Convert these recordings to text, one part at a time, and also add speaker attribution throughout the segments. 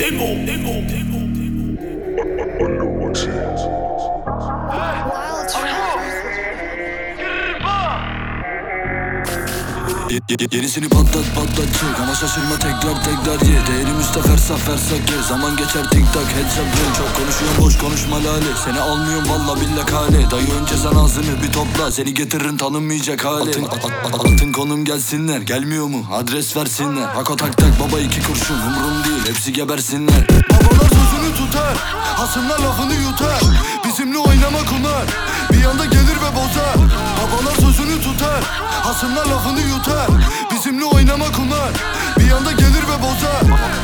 Speaker 1: Yenisini patlat patlat çek ama şaşırma tekrar ye. Değerim üstte fersah gez. Zaman geçer tik tak headshot ring. Çok konuşuyorum boş konuşma lale. Seni almıyorum valla billah kale. Dayı önce sen ağzını bir topla. Seni getiririm tanınmayacak hale. Atın konum gelsinler. Gelmiyor mu adres versinler. Hako tak tak baba 2 kurşun umrum değil. Hepsi gebersinler.
Speaker 2: Babalar sözünü tutar, hasımlar lafını yutar. Bizimle oynama kunar, bir anda gelir ve bozar. Babalar sözünü tutar, hasımlar lafını yutar. Bizimle oynama kunar, bir anda gelir ve bozar.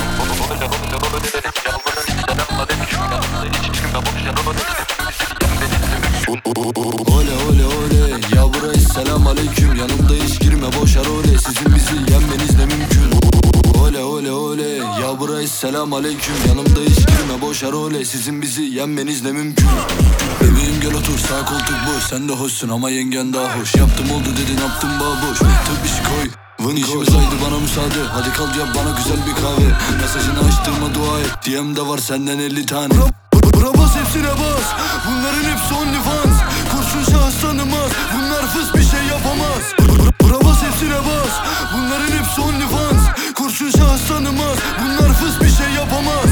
Speaker 1: Ole ya burayı selam aleyküm. Yanımda hiç girme boş arole. Sizin bizi yenmeniz ne mümkün. Ole ya burayı selam aleyküm. Yanımda hiç girme boş arole. Sizin bizi yenmeniz ne mümkün. Bebeğim gel otur sağ koltuk boş. Sen de hoşsun ama yengen daha hoş. Yaptım oldu dedin yaptım boş. Tıp işi koy İşimiz aydı bana müsaade. Hadi kal yap bana güzel bir kahve. Mesajını açtığıma dua et. DM'de var senden 50 tane.
Speaker 2: Bura bas hepsine bas. Bunların hepsi OnlyFans. Kurşun şahıs tanımaz. Bunlar fıs bir şey yapamaz. Bura bas hepsine bas. Bunların hepsi OnlyFans. Kurşun şahıs tanımaz. Bunlar fıs bir şey yapamaz.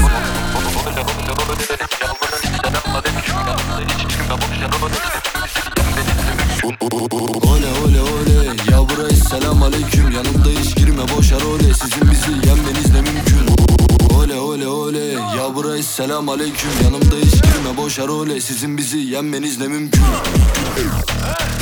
Speaker 1: Ole ya burayı selam aleyküm. Yanımda hiç girme boş arole. Sizin bizi yenmeniz ne mümkün. Ole ya burayı selam aleyküm. Yanımda hiç girme boş arole. Sizin bizi yenmeniz ne mümkün.